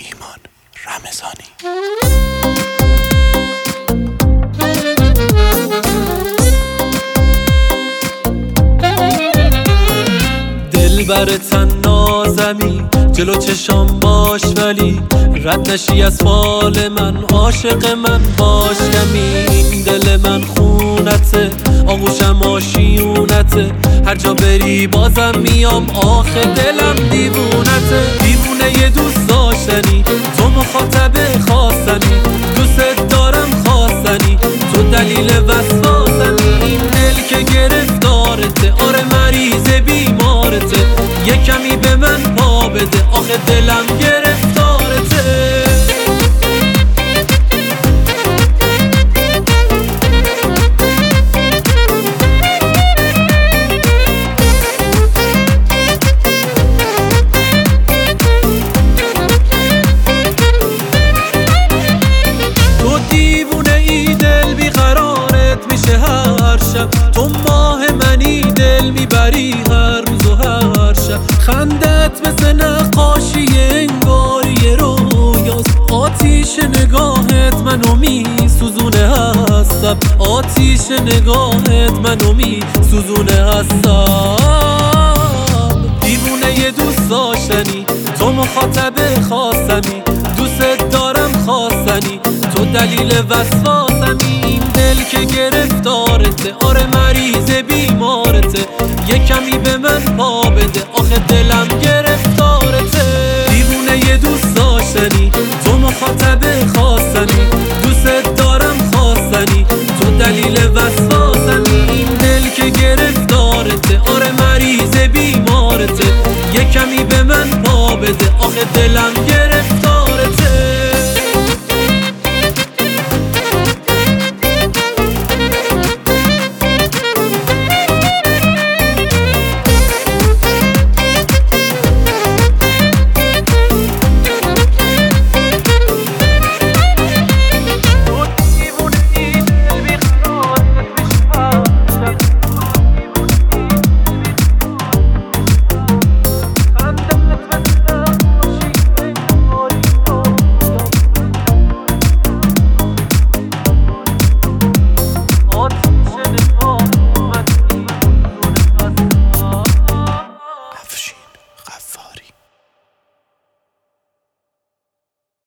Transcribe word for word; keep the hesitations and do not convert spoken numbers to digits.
ایمان رمضانی. دلبرتن نازمی جلو چشام باش، ولی رد نشی از فال من، عاشق من باش کمی. دل من خونته، آغوشم آشیونته، هر جا بری بازم میام، آخه دلم دیوونته. دیوونه یه دوست داشتنی، تو مخاطب خواستنی، دوست دارم خواستنی، تو دلیل وسواسنی. این دل که گرفتارته، آره مریض بیمارته، یه کمی به من پا بده، آخه دلم گرفتارته. تو دیوونه ای، دل بیقرارت میشه هر شب، تو ماه منی، دل میبری هر روز و هر شب. خندت مثل نقاشی انگاری رویاست، آتیش نگاهت منو میسوزونه هستم، آتیش نگاهت منو میسوزونه هستم. دیوونه یه دوست داشتنی، تو مخاطب خواستنی، دوست دارم خواستنی، تو دلیل وسواسمی. این دل که گرفتارته، آره مریض بیمارته، یه کمی به من پا بده، آخه دلم گرفت